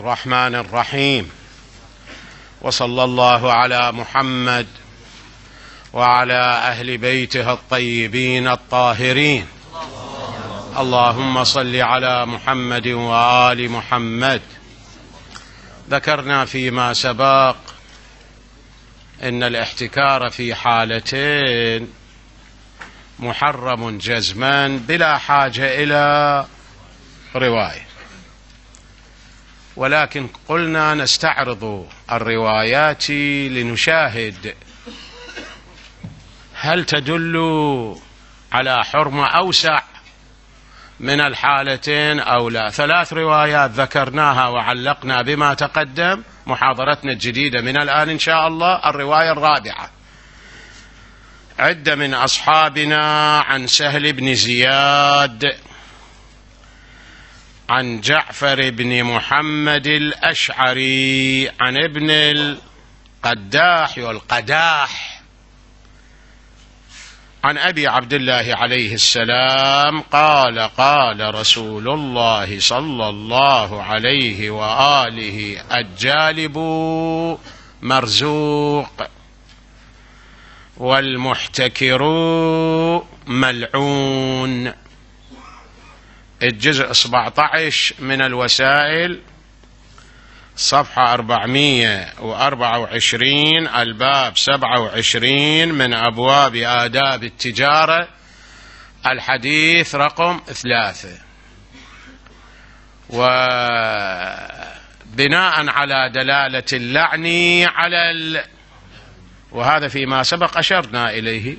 الرحمن الرحيم، وصلى الله على محمد وعلى أهل بيته الطيبين الطاهرين. اللهم صل على محمد وآل محمد. ذكرنا فيما سبق إن الاحتكار في حالتين محرم جزما بلا حاجة إلى رواية، ولكن قلنا نستعرض الروايات لنشاهد هل تدل على حرمة أوسع من الحالتين أو لا. 3 روايات ذكرناها وعلقنا بما تقدم. محاضرتنا الجديدة من الآن إن شاء الله الرواية الرابعة. عدة من أصحابنا عن سهل بن زياد عن جعفر بن محمد الأشعري عن ابن القداح والقداح عن أبي عبد الله عليه السلام قال: قال رسول الله صلى الله عليه وآله: الجالب مرزوق والمحتكر ملعون. الجزء 17 من الوسائل، صفحة 424، الباب 27 من أبواب آداب التجارة، الحديث رقم 3. وبناء على دلالة اللعن على وهذا فيما سبق أشرنا إليه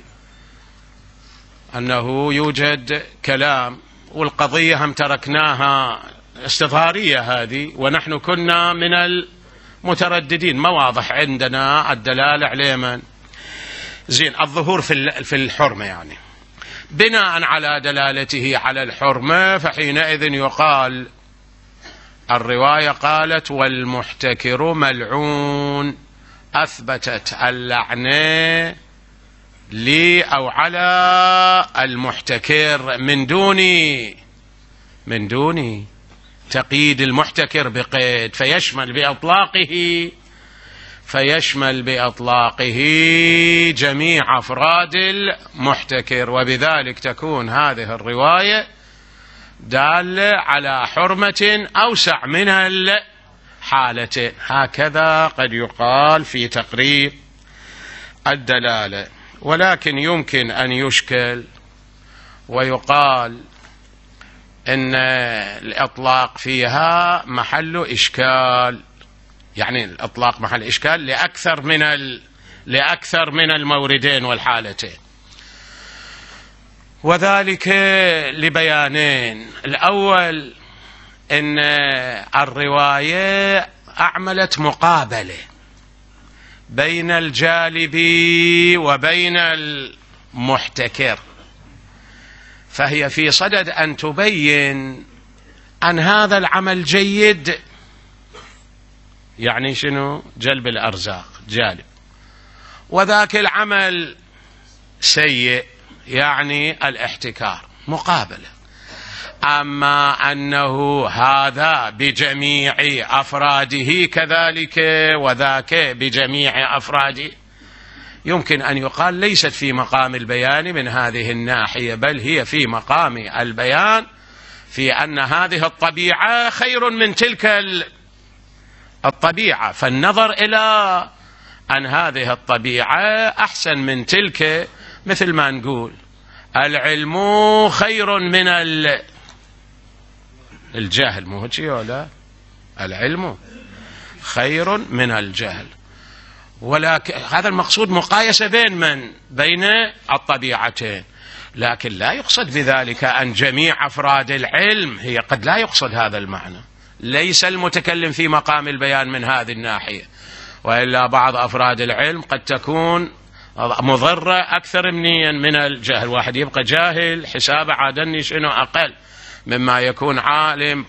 أنه يوجد كلام، والقضية هم تركناها استظهارية هذه، ونحن كنا من المترددين، ما واضح عندنا الدلالة عليه من زين الظهور في الحرمة، يعني بناء على دلالته على الحرمة فحينئذ يقال الرواية قالت: والمحتكر ملعون، أثبتت اللعنة لي أو على المحتكر من دون تقييد المحتكر بقيد، فيشمل بإطلاقه جميع أفراد المحتكر، وبذلك تكون هذه الرواية دالة على حرمة أوسع من الحالتين. هكذا قد يقال في تقريب الدلالة، ولكن يمكن أن يشكل ويقال إن الإطلاق فيها محل إشكال، يعني الإطلاق محل إشكال لأكثر من الموردين والحالتين، وذلك لبيانين. الأول إن الرواية أعملت مقابلة بين الجالب وبين المحتكر، فهي في صدد أن تبين أن هذا العمل جيد، يعني شنو؟ جلب الأرزاق جالب، وذاك العمل سيء، يعني الاحتكار، مقابلة. أما أنه هذا بجميع أفراده كذلك وذاك بجميع أفراده، يمكن أن يقال ليست في مقام البيان من هذه الناحية، بل هي في مقام البيان في أن هذه الطبيعة خير من تلك الطبيعة، فالنظر إلى أن هذه الطبيعة أحسن من تلك، مثل ما نقول العلم خير من الجهل، مو هيك ولا؟ العلم خير من الجهل، ولكن هذا المقصود مقايسة بين الطبيعتين، لكن لا يقصد بذلك أن جميع أفراد العلم، هي قد لا يقصد هذا المعنى، ليس المتكلم في مقام البيان من هذه الناحية، وإلا بعض أفراد العلم قد تكون مضرة أكثر من الجهل. واحد يبقى جاهل حسابه عادني شنو أقل مما يكون عالم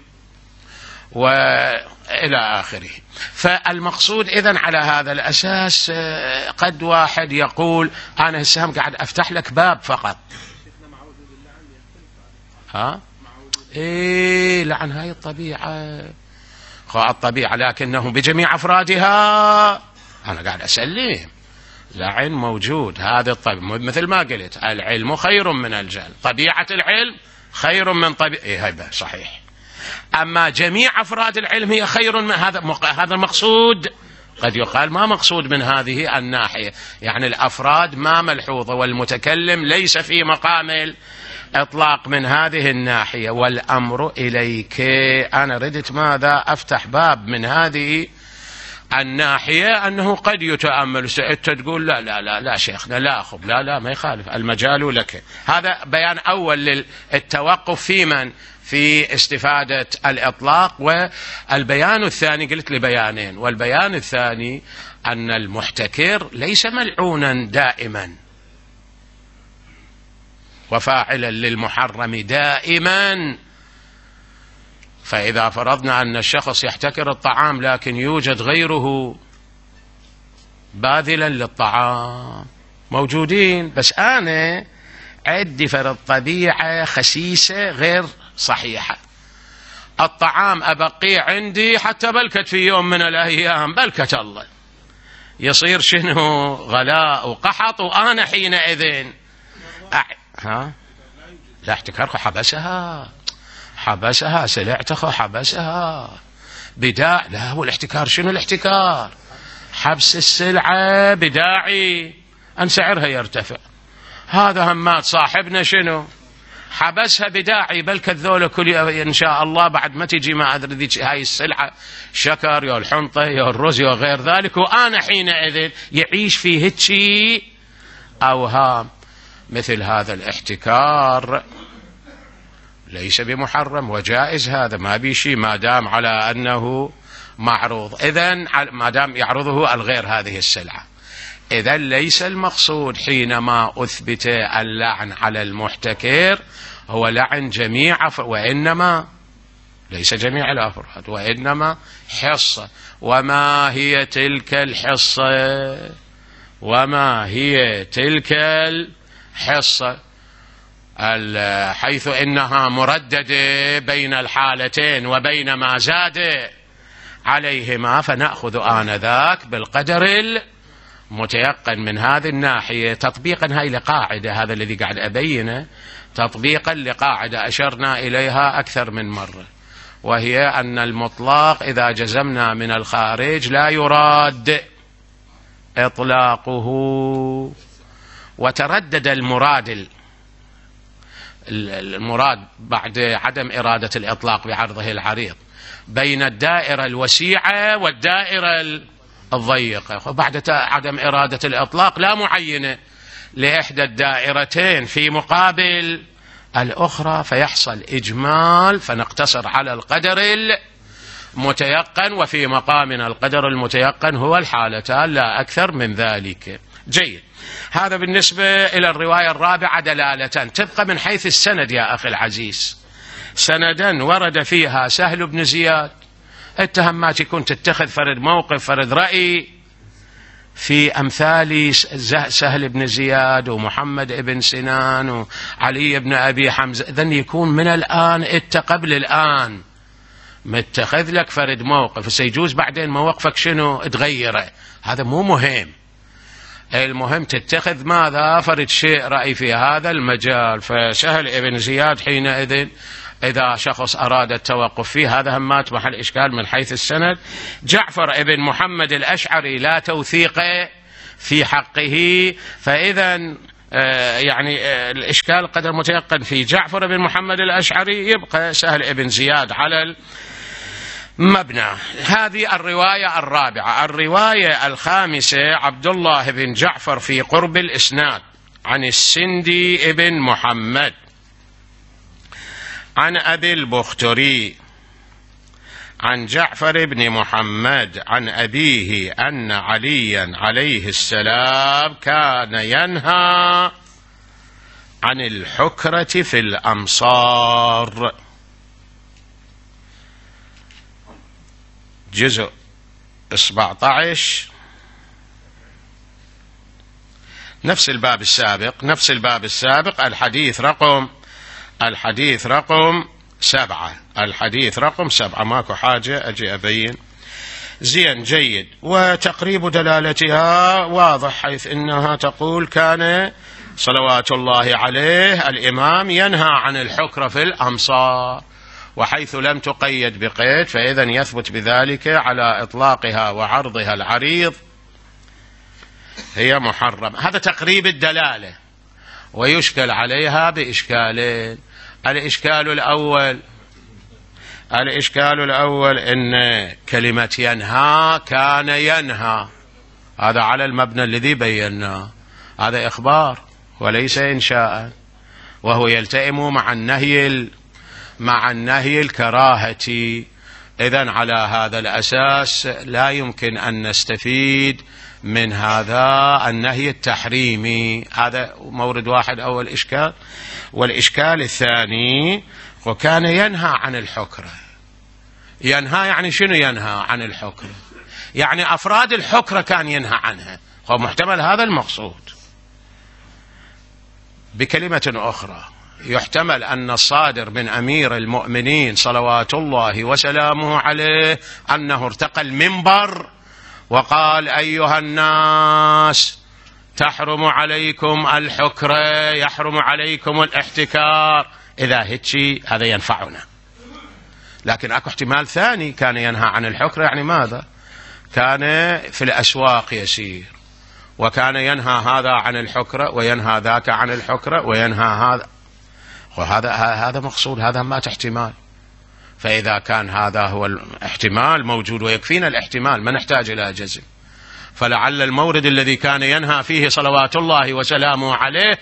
وإلى آخره. فالمقصود إذن على هذا الأساس قد واحد يقول أنا هسه قاعد أفتح لك باب فقط، لعن هاي الطبيعة الطبيعة لكنه بجميع أفرادها، أنا قاعد أسلم لعن موجود. هذا الطبيعة مثل ما قلت العلم خير من الجهل، طبيعة العلم خير من طبيعة، هذا صحيح. أما جميع أفراد العلم هي خير من هذا المقصود. قد يقال ما مقصود من هذه الناحية، يعني الأفراد ما ملحوظة، والمتكلم ليس في مقام الإطلاق من هذه الناحية. والأمر إليك، أنا ردت ماذا أفتح باب من هذه الناحية أنه قد يتأمل. أنت تقول لا لا لا لا شيخنا لا أخذ، لا لا ما يخالف، المجال لك. هذا بيان أول للتوقف في من في استفادة الإطلاق. والبيان الثاني قلت لي بيانين، والبيان الثاني أن المحتكر ليس ملعونا دائما وفاعلا للمحرم دائما. فإذا فرضنا أن الشخص يحتكر الطعام لكن يوجد غيره باذلا للطعام، موجودين، بس أنا عندي فرض طبيعة خسيسة غير صحيحة، الطعام أبقيه عندي حتى بلكت في يوم من الأيام، بلكت الله يصير شنو غلاء وقحط، وأنا حينئذ لا احتكرك حبسها سلعتك حبسها بداع. لا هو الاحتكار شنو الاحتكار؟ حبس السلعة بداعي أن سعرها يرتفع. هذا همات صاحبنا شنو حبسها بداعي، بل كذوله كل إن شاء الله بعد ما تجي ما أدري ذيك هاي السلعة شكر يا الحنطة يا الرز يا غير ذلك، وأنا حينئذ يعيش فيه هيك أوهام. مثل هذا الاحتكار ليس بمحرم وجائز، هذا ما بيشي ما دام على أنه معروض. إذن ما دام يعرضه الغير هذه السلعة، إذن ليس المقصود حينما أثبت اللعن على المحتكر هو لعن جميع وإنما ليس جميع الأفراد، وإنما حصة. وما هي تلك الحصة؟ وما هي تلك الحصة؟ حيث إنها مرددة بين الحالتين وبين ما زاد عليهما، فنأخذ آنذاك بالقدر المتيقن من هذه الناحية، تطبيقا هاي لقاعدة، هذا الذي قاعد أبينه تطبيقا لقاعدة أشرنا إليها أكثر من مرة، وهي أن المطلق إذا جزمنا من الخارج لا يراد إطلاقه. وتردد المراد بعد عدم إرادة الإطلاق بعرضه العريض بين الدائرة الوسيعة والدائرة الضيقة، وبعد عدم إرادة الإطلاق لا معينة لإحدى الدائرتين في مقابل الأخرى، فيحصل إجمال، فنقتصر على القدر المتيقن، وفي مقامنا القدر المتيقن هو الحالتان لا أكثر من ذلك. جيد، هذا بالنسبة إلى الرواية الرابعة دلالة. تبقى من حيث السند يا أخي العزيز، سندا ورد فيها سهل بن زياد. اتهم ما تكون تتخذ فرد موقف فرد رأي في أمثال سهل بن زياد ومحمد بن سنان وعلي بن أبي حمزة، إذن يكون من الآن أنت قبل الآن متخذ لك فرد موقف، سيجوز بعدين موقفك شنو تغيره، هذا مو مهم. المهم تتخذ ماذا فرد شيء رأي في هذا المجال. فسهل بن زياد حينئذ إذا شخص أراد التوقف فيه هذا همات محل إشكال من حيث السند. جعفر بن محمد الأشعري لا توثيق في حقه، فإذا يعني الإشكال قدر متيقن في جعفر بن محمد الأشعري، يبقى سهل بن زياد على المبنى. هذه الرواية الرابعة. الرواية الخامسة عبد الله بن جعفر في قرب الإسناد عن السندي بن محمد عن أبي البختري عن جعفر بن محمد عن أبيه أن عليا عليه السلام كان ينهى عن الحكرة في الأمصار. جزء 17 نفس الباب السابق، الحديث رقم 7. الحديث رقم 7، ماكو حاجة أجي أبين. زين جيد. وتقريب دلالتها واضح، حيث إنها تقول كان صلوات الله عليه الإمام ينهى عن الحكر في الأمصار، وحيث لم تقيد بقيد فإذا يثبت بذلك على إطلاقها وعرضها العريض هي محرم. هذا تقريب الدلالة، ويشكل عليها بإشكالين. الإشكال الأول إن كلمة ينهى كان ينهى، هذا على المبنى الذي بيناه، هذا إخبار وليس إنشاء، وهو يلتئم مع النهي الكراهة. إذن على هذا الأساس لا يمكن أن نستفيد من هذا النهي التحريمي. هذا مورد واحد أول إشكال. والإشكال الثاني، وكان ينهى عن الحكرة. ينهى يعني شنو؟ ينهى عن الحكرة يعني أفراد الحكرة كان ينهى عنها، هو محتمل هذا المقصود. بكلمة أخرى، يحتمل أن الصادر من أمير المؤمنين صلوات الله وسلامه عليه أنه ارتقى المنبر وقال أيها الناس تحرم عليكم الحكرة، يحرم عليكم الاحتكار. إذا هيك هذا ينفعنا. لكن أكو احتمال ثاني، كان ينهى عن الحكرة يعني ماذا؟ كان في الأسواق يسير، وكان ينهى هذا عن الحكرة وينهى ذاك عن الحكرة وينهى هذا، وهذا مقصود، هذا ما احتمال. فإذا كان هذا هو الاحتمال موجود ويكفينا الاحتمال، ما نحتاج إلى جزم. فلعل المورد الذي كان ينهى فيه صلوات الله وسلامه عليه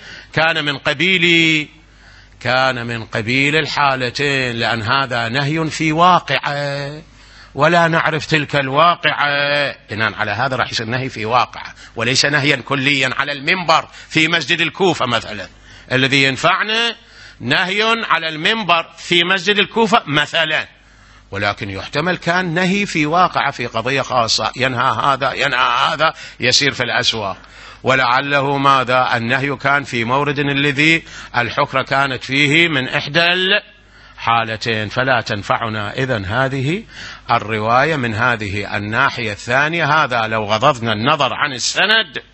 كان من قبيل الحالتين، لأن هذا نهي في واقعة ولا نعرف تلك الواقعة. بناء على هذا راح يصير نهي في واقعة وليس نهيا كليا على المنبر في مسجد الكوفة مثلا. الذي ينفعنا نهي على المنبر في مسجد الكوفة مثلا، ولكن يحتمل كان نهي في واقعة في قضية خاصة، ينهى هذا يسير في الأسواق. ولعله ماذا؟ النهي كان في مورد الذي الحكرة كانت فيه من إحدى الحالتين، فلا تنفعنا إذن هذه الرواية من هذه الناحية الثانية. هذا لو غضضنا النظر عن السند،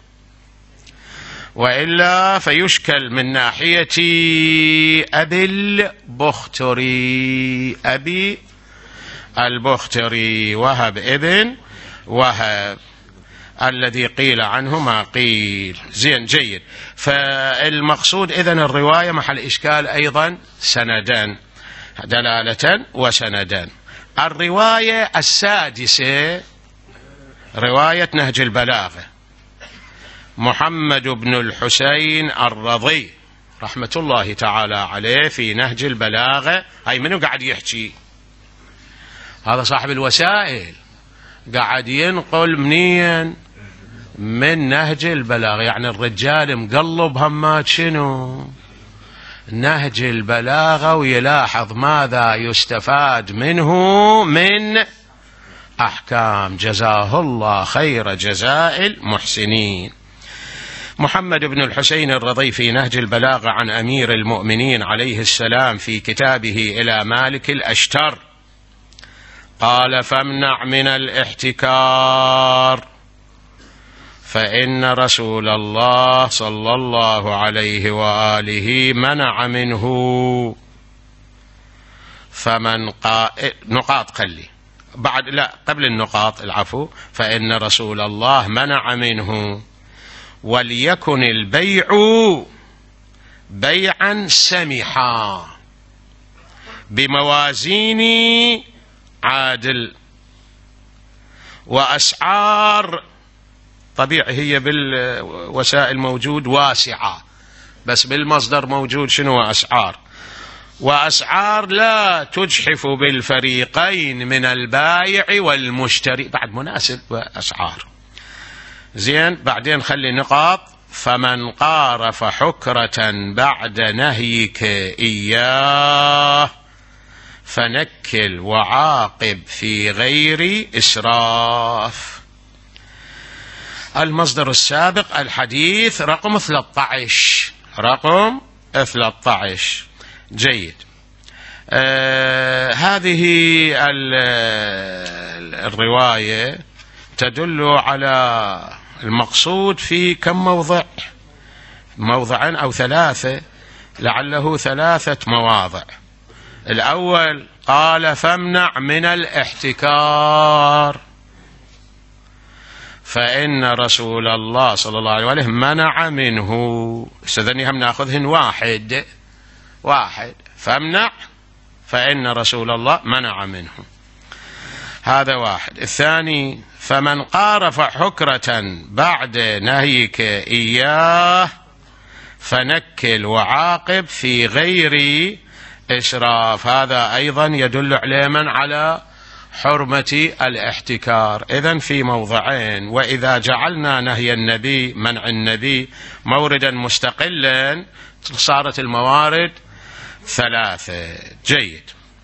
وإلا فيشكل من ناحية أبي البختري وهب ابن وهب الذي قيل عنه ما قيل. زين جيد. فالمقصود إذن الرواية محل إشكال أيضا سندان، دلالة وسندان. الرواية السادسة رواية نهج البلاغة، محمد بن الحسين الرضي رحمة الله تعالى عليه في نهج البلاغة. هاي منو قاعد يحكي؟ هذا صاحب الوسائل، قاعد ينقل منين؟ من نهج البلاغة. يعني الرجال مقلب همات شنو؟ نهج البلاغة، ويلاحظ ماذا يستفاد منه من أحكام. جزاه الله خير جزاء المحسنين. محمد بن الحسين الرضي في نهج البلاغة عن أمير المؤمنين عليه السلام في كتابه إلى مالك الأشتر قال: فامنع من الاحتكار، فإن رسول الله صلى الله عليه وآله منع منه. فمن نقاط خلي بعد، لا قبل النقاط العفو. فإن رسول الله منع منه، وليكن البيع بيعا سمحا بموازين عادل وأسعار، طبيعي هي بالوسائل موجود واسعة، بس بالمصدر موجود شنو؟ وأسعار لا تجحف بالفريقين من البائع والمشتري، بعد مناسب وأسعار. زين. بعدين خلي نقاط. فمن قارف حكرة بعد نهيك إياه فنكل وعاقب في غير إسراف. المصدر السابق الحديث رقم 13. جيد. هذه الرواية تدل على المقصود في كم موضع، موضعين أو ثلاثة، لعله 3 مواضع. الأول قال فامنع من الاحتكار، فإن رسول الله صلى الله عليه وسلم منع منه. استاذني هم ناخذهن واحد فامنع، فإن رسول الله منع منه، هذا واحد. الثاني فمن قارف حكرة بعد نهيك إياه فنكل وعاقب في غير إسراف، هذا أيضا يدل علما على حرمة الاحتكار. إذن في موضعين، وإذا جعلنا نهي النبي منع النبي موردا مستقلا صارت الموارد 3. جيد.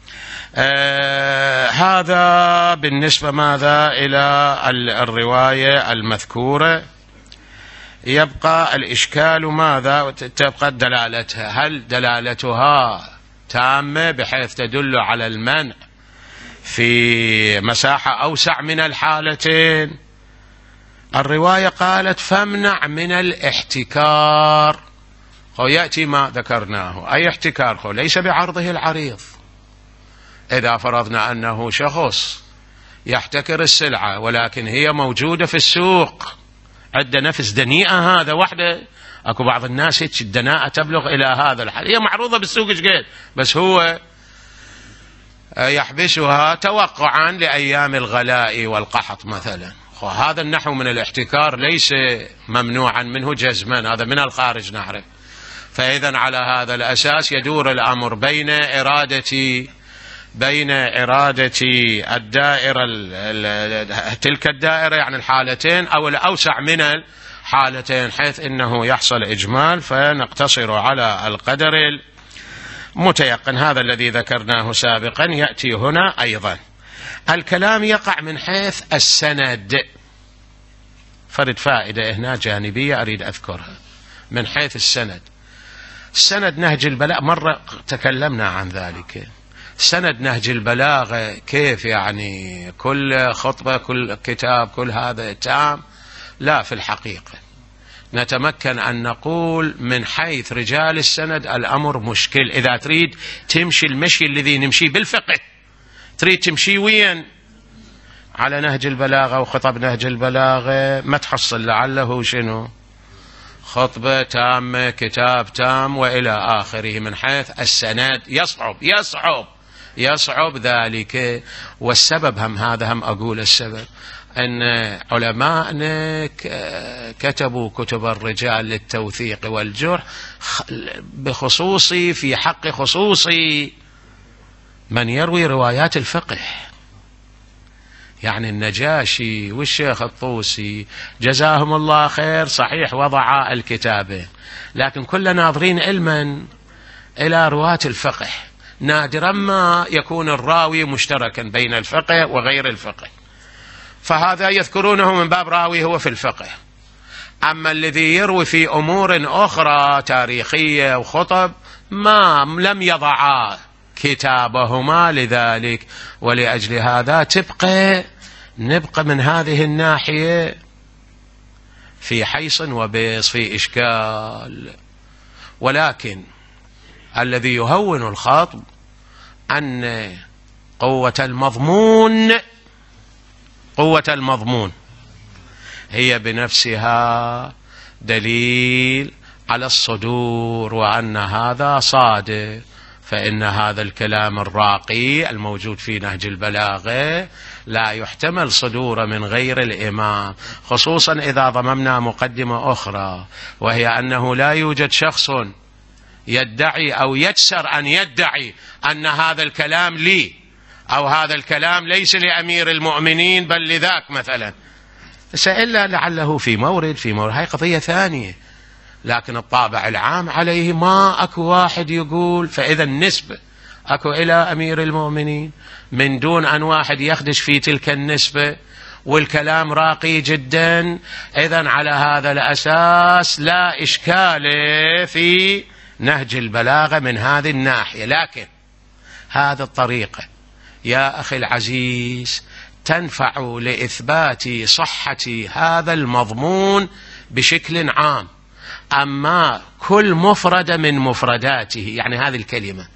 هذا بالنسبة ماذا إلى الرواية المذكورة. يبقى الإشكال ماذا؟ تبقى دلالتها، هل دلالتها تامة بحيث تدل على المنع في مساحة أوسع من الحالتين؟ الرواية قالت فامنع من الاحتكار، ويأتي ما ذكرناه، أي احتكار ليس بعرضه العريض. إذا فرضنا أنه شخص يحتكر السلعة ولكن هي موجودة في السوق، عند نفس دنيئة، هذا وحده. أكو بعض الناس هيك الدناءة تبلغ إلى هذا الحد، هي معروضة بالسوق شقد، بس هو يحبسها توقعا لأيام الغلاء والقحط مثلا. وهذا النحو من الاحتكار ليس ممنوعا منه جزما، هذا من الخارج نعرف. فإذا على هذا الأساس يدور الأمر بين إرادة الدائرة تلك الدائرة، يعني الحالتين، أو الأوسع من الحالتين، حيث إنه يحصل إجمال فنقتصر على القدر المتيقن. هذا الذي ذكرناه سابقا يأتي هنا أيضا. الكلام يقع من حيث السند. فرد فائدة هنا جانبية أريد أذكرها من حيث السند. سند نهج البلاغة مرة تكلمنا عن ذلك. سند نهج البلاغة كيف يعني كل خطبة كل كتاب كل هذا تام؟ لا، في الحقيقة نتمكن أن نقول من حيث رجال السند الأمر مشكل. إذا تريد تمشي المشي الذي نمشي بالفقه، تريد تمشي وين على نهج البلاغة وخطب نهج البلاغة، ما تحصل لعله شنو خطبة تامة كتاب تام وإلى آخره. من حيث السند يصعب ذلك. والسبب هذا أقول السبب أن علماءنا كتبوا كتب الرجال للتوثيق والجرح بخصوصي في حق خصوصي من يروي روايات الفقه، يعني النجاشي والشيخ الطوسي جزاهم الله خير، صحيح وضع الكتابين، لكن كلنا ناظرين علما إلى رواة الفقه. نادرا ما يكون الراوي مشتركا بين الفقه وغير الفقه، فهذا يذكرونه من باب راوي هو في الفقه. أما الذي يروي في أمور أخرى تاريخية وخطب ما لم يضعا كتابهما لذلك، ولأجل هذا نبقى من هذه الناحية في حيص وبيص، في إشكال. ولكن الذي يهون الخطب أن قوة المضمون هي بنفسها دليل على الصدور، وأن هذا صادق. فإن هذا الكلام الراقي الموجود في نهج البلاغة لا يحتمل صدوره من غير الإمام، خصوصا إذا ضممنا مقدمة أخرى، وهي أنه لا يوجد شخص يدعي أو يجسر أن يدعي أن هذا الكلام لي، أو هذا الكلام ليس لأمير المؤمنين بل لذاك مثلا، إلا لعله في مورد هاي قضية ثانية. لكن الطابع العام عليه ما أكو واحد يقول، فإذا النسبة أكو إلى أمير المؤمنين من دون أن واحد يخدش في تلك النسبة، والكلام راقي جدا. إذن على هذا الأساس لا إشكال في نهج البلاغة من هذه الناحية. لكن هذه الطريقة يا أخي العزيز تنفع لإثبات صحة هذا المضمون بشكل عام. أما كل مفردة من مفرداته، يعني هذه الكلمة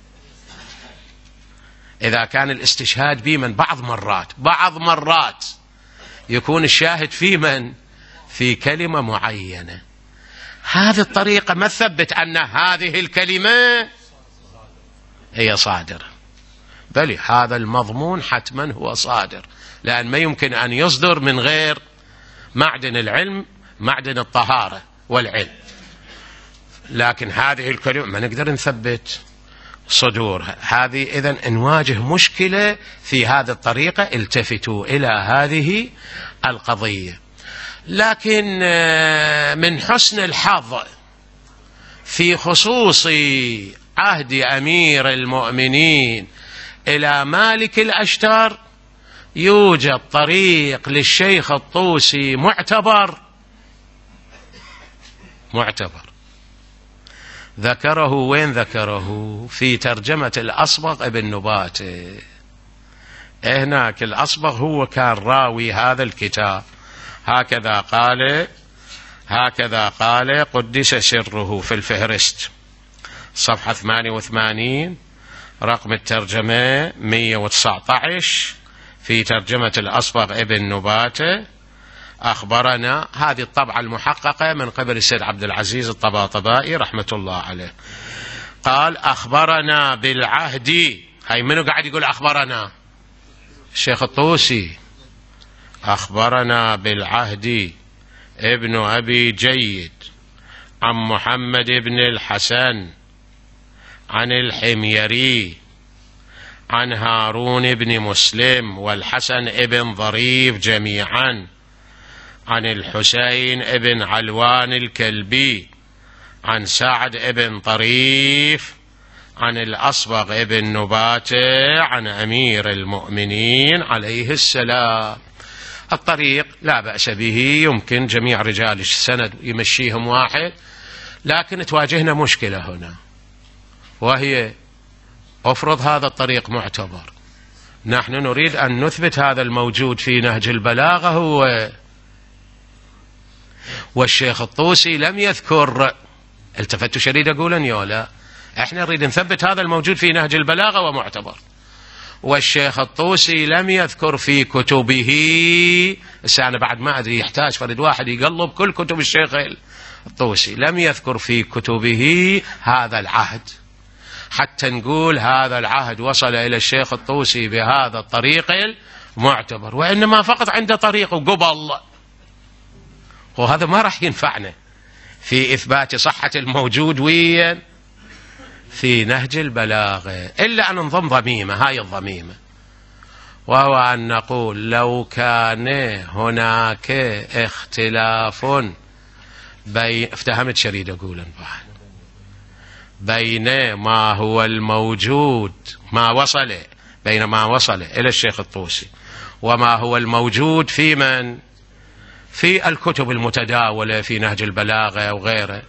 إذا كان الاستشهاد به من بعض مرات يكون الشاهد في من في كلمة معينة، هذه الطريقة ما تثبت أن هذه الكلمة هي صادرة، بل هذا المضمون حتما هو صادر، لأن ما يمكن أن يصدر من غير معدن العلم، معدن الطهارة والعلم. لكن هذه الكلمة ما نقدر نثبت صدورها. هذه إذن نواجه مشكلة في هذه الطريقة، التفتوا إلى هذه القضية. لكن من حسن الحظ في خصوص عهد أمير المؤمنين إلى مالك الأشتار يوجد طريق للشيخ الطوسي معتبر ذكره. وين ذكره؟ في ترجمة الأصبغ ابن نباتة. هناك الأصبغ هو كان راوي هذا الكتاب، هكذا قال قدس سره في الفهرست صفحة 88 رقم الترجمة 119 في ترجمة الأصبغ ابن نباتة. أخبرنا، هذه الطبعة المحققة من قبل السيد عبد العزيز الطباطبائي رحمة الله عليه، قال أخبرنا بالعهد. هاي منو قاعد يقول أخبرنا؟ الشيخ الطوسي. أخبرنا بالعهد ابن أبي جيد عن محمد بن الحسن عن الحميري عن هارون بن مسلم والحسن ابن ظريف جميعا عن الحسين ابن علوان الكلبي عن سعد ابن طريف عن الأصبغ ابن نباتة عن أمير المؤمنين عليه السلام. الطريق لا بأس به، يمكن جميع رجال السند يمشيهم واحد، لكن تواجهنا مشكلة هنا، وهي أفرض هذا الطريق معتبر، نحن نريد أن نثبت هذا الموجود في نهج البلاغة هو، والشيخ الطوسي لم يذكر. التفتوا شديد أقول يا لا، احنا نريد نثبت هذا الموجود في نهج البلاغة ومعتبر، والشيخ الطوسي لم يذكر في كتبه. أنا بعد ما أدري، يحتاج فرد واحد يقلب كل كتب الشيخ الطوسي، لم يذكر في كتبه هذا العهد حتى نقول هذا العهد وصل إلى الشيخ الطوسي بهذا الطريق المعتبر، وإنما فقط عنده طريق قبل، وهذا ما راح ينفعنا في إثبات صحة الموجود وين في نهج البلاغة، إلا أن نضم ضميمة، هاي الضميمة، وهو أن نقول لو كان هناك اختلاف افتهمت شريد أقول بين ما هو الموجود بين ما وصل إلى الشيخ الطوسي وما هو الموجود في من في الكتب المتداولة في نهج البلاغة وغيره،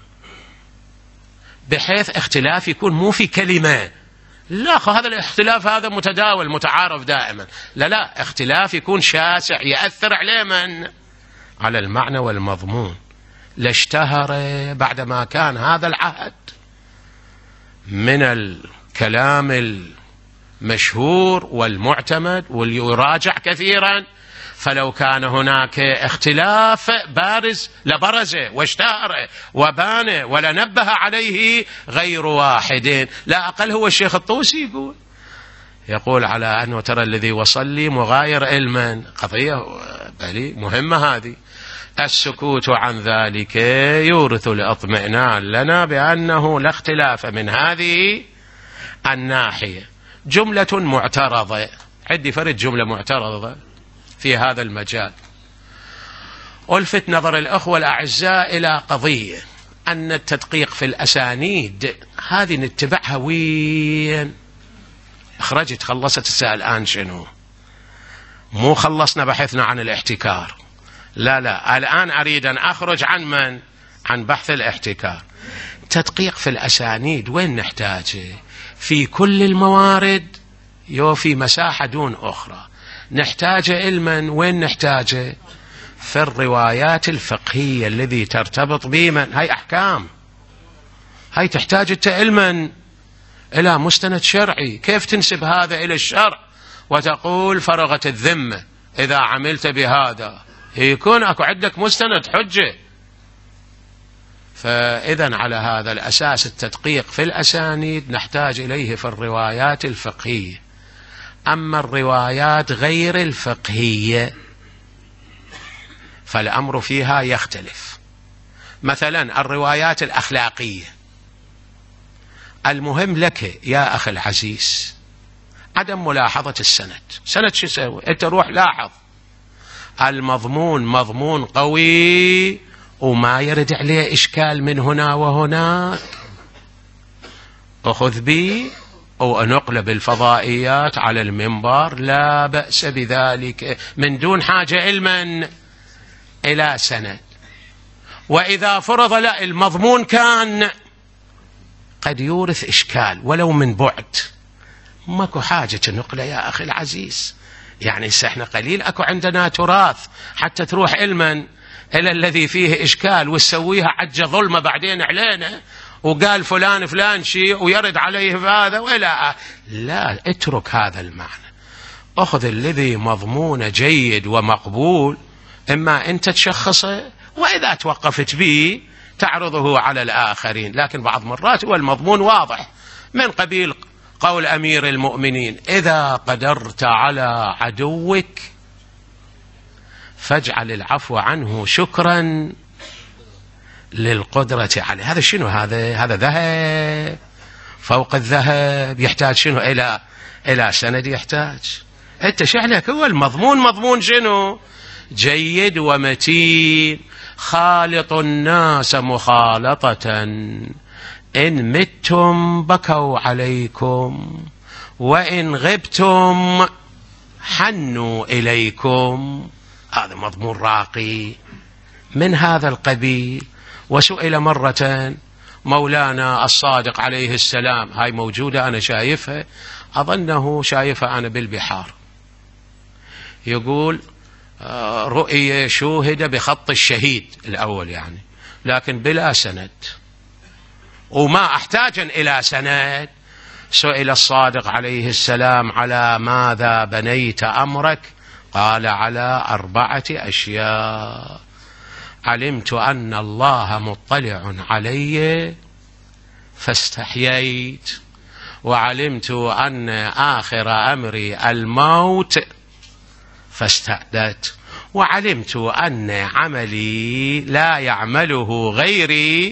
بحيث اختلاف يكون مو في كلمة، لا هذا الاختلاف هذا متداول متعارف دائما، لا اختلاف يكون شاسع يأثر عليه من على المعنى والمضمون، لاشتهر بعدما كان هذا العهد من الكلام المشهور والمعتمد واليراجع كثيرا، فلو كان هناك اختلاف بارز لبرز واشتهر وبان ولنبه عليه غير واحد، لا أقل هو الشيخ الطوسي يقول على أنه ترى الذي وصل لي مغاير علما، قضية بلي مهمة هذه، السكوت عن ذلك يورث الاطمئنان لنا بأنه لا اختلاف من هذه الناحية. جملة معترضة، عندي فرد جملة معترضة في هذا المجال، ألفت نظر الأخوة الأعزاء إلى قضية أن التدقيق في الأسانيد هذه نتبعها وين؟ خرجت خلصت الساعة الآن شنو؟ مو خلصنا بحثنا عن الاحتكار، لا الآن أريد أن أخرج عن من؟ عن بحث الاحتكار. تدقيق في الأسانيد وين نحتاجه؟ في كل الموارد؟ يوفي مساحة دون أخرى. نحتاج علما، وين نحتاجه؟ في الروايات الفقهية الذي ترتبط بمن، هاي أحكام، هاي تحتاج علما إلى مستند شرعي. كيف تنسب هذا إلى الشرع وتقول فرغت الذمة إذا عملت بهذا؟ يكون أكو عندك مستند حجة. فإذا على هذا الأساس التدقيق في الأسانيد نحتاج إليه في الروايات الفقهية. أما الروايات غير الفقهية فالأمر فيها يختلف. مثلا الروايات الأخلاقية، المهم لك يا أخي العزيز عدم ملاحظة السند. سند شو يسوي؟ أنت روح لاحظ المضمون، مضمون قوي وما يرد عليه إشكال من هنا وهناك، أخذ بي ونقلب الفضائيات على المنبر، لا بأس بذلك من دون حاجة علما إلى سند. وإذا فرض لا المضمون كان قد يورث إشكال ولو من بعد، ماكو حاجة نقله يا أخي العزيز. يعني احنا قليل أكو عندنا تراث حتى تروح علما إلى الذي فيه إشكال وتسويها عجة ظلمة بعدين علينا وقال فلان فلان شيء ويرد عليه هذا ولا لا. اترك هذا المعنى، أخذ الذي مضمون جيد ومقبول، إما أنت تشخصه وإذا توقفت به تعرضه على الآخرين. لكن بعض مرات هو المضمون واضح، من قبيل قول أمير المؤمنين إذا قدرت على عدوك فاجعل العفو عنه شكرا للقدرة عليه. هذا شنو؟ هذا ذهب فوق الذهب، يحتاج شنو؟ إلى سند. يحتاج أنت شعلك هو المضمون، مضمون شنو؟ جيد ومتين. خالط الناس مخالطة إن متم بكوا عليكم وإن غبتم حنوا إليكم. هذا مضمون راقي من هذا القبيل. وسئل مرة مولانا الصادق عليه السلام، هاي موجودة أنا شايفها، أظنه شايفها أنا بالبحار، يقول رؤية شوهد بخط الشهيد الأول يعني، لكن بلا سند وما أحتاج إلى سند. سئل الصادق عليه السلام على ماذا بنيت أمرك؟ قال على 4 أشياء: علمت أن الله مطلع علي فاستحييت، وعلمت أن آخر أمري الموت فاستعدت، وعلمت أن عملي لا يعمله غيري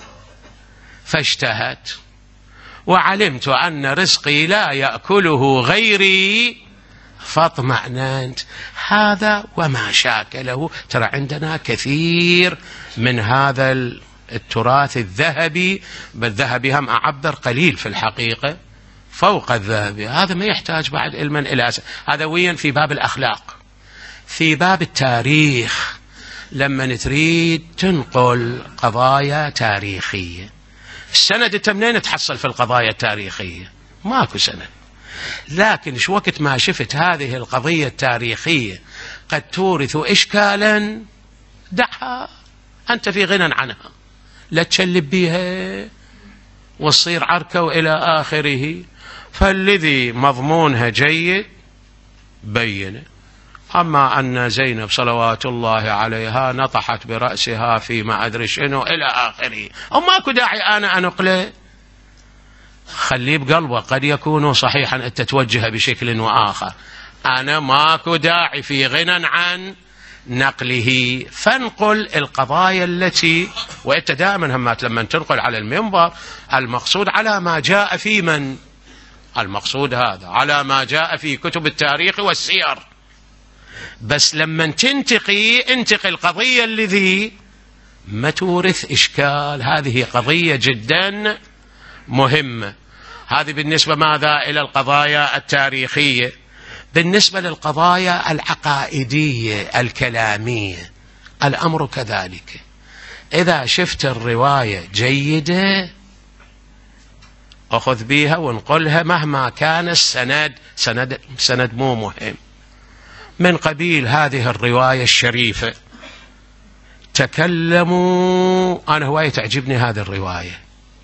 فاشتهت، وعلمت أن رزقي لا يأكله غيري فاطمأننت. هذا وما شاكله. ترى عندنا كثير من هذا التراث الذهبي، بالذهبي هم أعبر قليل في الحقيقة فوق الذهبي. هذا ما يحتاج بعد علما إلى هذا وين في باب الأخلاق. في باب التاريخ لما تريد تنقل قضايا تاريخية، السند انت منين تحصل في القضايا التاريخية؟ ماكو سند. لكن شو وقت ما شفت هذه القضية التاريخية قد تورث إشكالا دعها، أنت في غنى عنها، لا تشلب بها وتصير عركة وإلى آخره. فالذي مضمونها جيد بينه. أما أن زينب صلوات الله عليها نطحت برأسها في ما أدري شنو إلى آخره، أو ماكو داعي أنا أنقله، خليه بقلبه، قد يكون صحيحا أنت توجه بشكل وآخر، أنا ماكو داعي في غنى عن نقله. فانقل القضايا التي، وأنت دائما همات لما تنقل على المنبر المقصود على ما جاء في من، المقصود هذا على ما جاء في كتب التاريخ والسير. بس لما انتقي القضية الذي ما تورث إشكال. هذه قضية جدا مهمة. هذه بالنسبة ماذا إلى القضايا التاريخية. بالنسبة للقضايا العقائدية الكلامية الأمر كذلك. إذا شفت الرواية جيدة أخذ بيها ونقلها مهما كان السند، سند مو مهم. من قبيل هذه الرواية الشريفة، تكلموا، أنا هواية تعجبني هذه الرواية،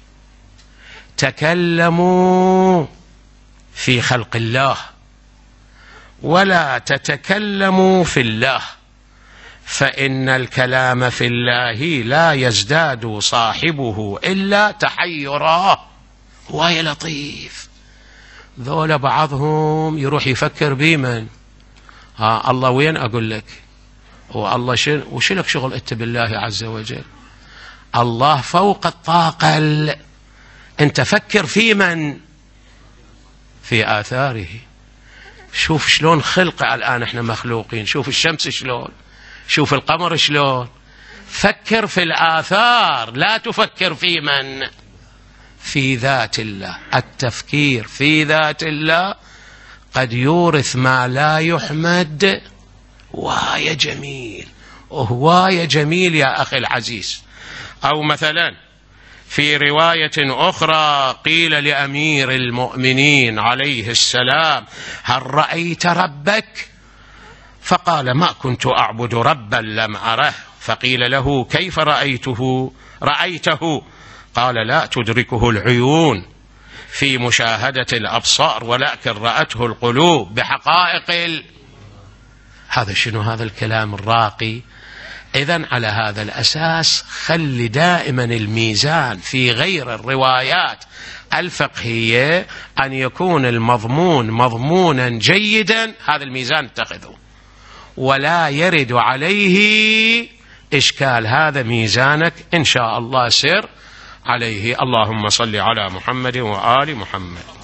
تكلموا في خلق الله ولا تتكلموا في الله، فإن الكلام في الله لا يزداد صاحبه إلا تحيرا. هواية لطيف. ذولا بعضهم يروح يفكر بمن الله وين، أقول لك والله وش لك شغل أنت بالله عز وجل؟ الله فوق الطاقة. أنت فكر في من؟ في آثاره. شوف شلون خلقه الآن، احنا مخلوقين، شوف الشمس شلون، شوف القمر شلون. فكر في الآثار، لا تفكر في من، في ذات الله. التفكير في ذات الله قد يورث ما لا يحمد. هواية جميل، وهواية جميل يا أخي العزيز. أو مثلا في رواية أخرى قيل لأمير المؤمنين عليه السلام: هل رأيت ربك؟ فقال: ما كنت أعبد ربا لم أره. فقيل له: كيف رأيته؟ قال: لا تدركه العيون في مشاهدة الأبصار، ولكن رأته القلوب بحقائق هذا شنو هذا الكلام الراقي؟ إذن على هذا الأساس خلي دائما الميزان في غير الروايات الفقهية أن يكون المضمون مضمونا جيدا، هذا الميزان اتخذه ولا يرد عليه إشكال، هذا ميزانك إن شاء الله سر عليه. اللهم صل على محمد وآل محمد.